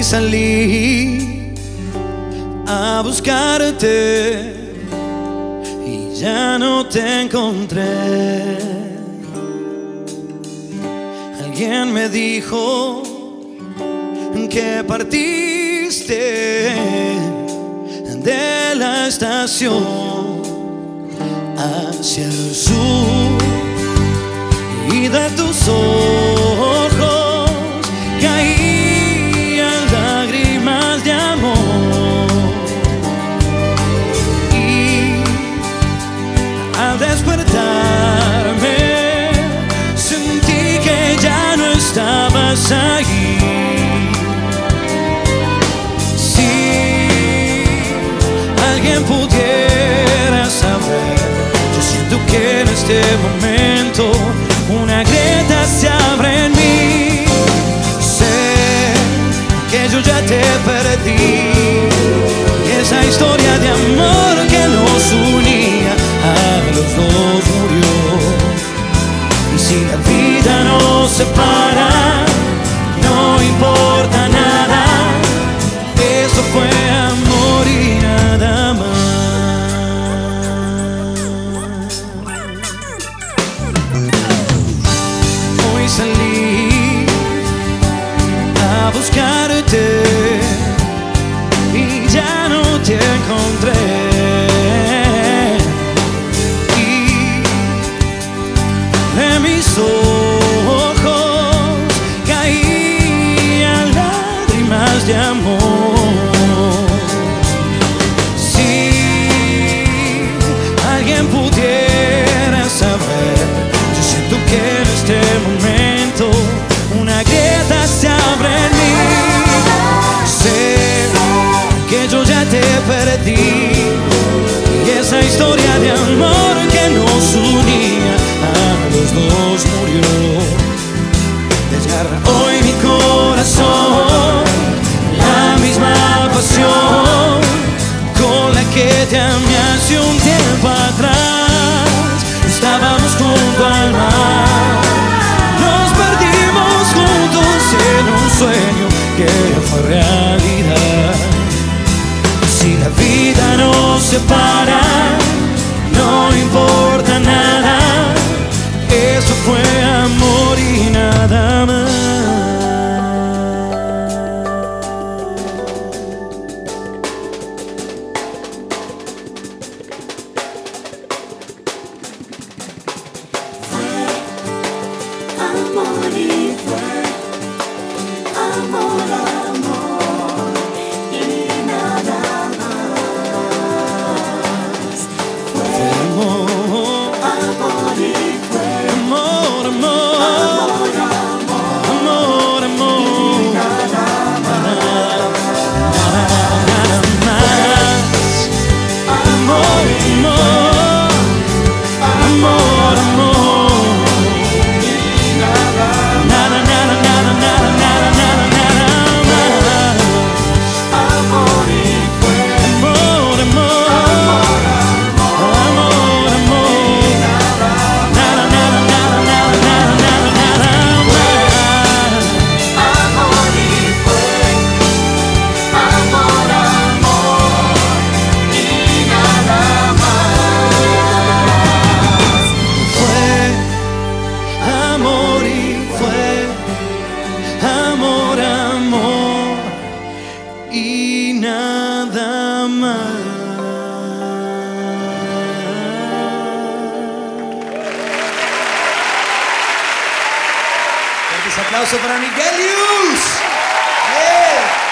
salí a buscarte y ya no te encontré. Alguien me dijo que partiste de la estación hacia el sur y de tus ojos caían lágrimas de amor. Y al despertarme sentí que ya no estabas ahí. Pudiera saber, yo siento que en este momento una grieta se abre en mí. Sé que yo ya te perdí y esa historia de amor que nos unía a los dos murió. Y si la vida nos separa, no importa nada, eso fue amor y nada más. Hoy salí a buscarte y ya no te encontré. Y de mis ojos caían lágrimas de amor. Pudiera saber, yo siento que en este momento una grieta se abre en mí. Sé que yo ya te perdí y esa historia de amor que nos unía a los dos murió. Desgarra hoy mi corazón la misma pasión con la que te amé hace un tiempo atrás. Estábamos junto al mar, nos perdimos juntos en un sueño que fue realidad. Si la vida nos separa, no importa nada, eso fue amor y nada más. Amor y fue amor, amor y nada más. Fue Amor, amor y fue amor, amor, amor, amor, amor, amor y nada más. nada más. Amor, amor, amor, amor. Y nada más. Un aplauso para Miguelius. Yeah.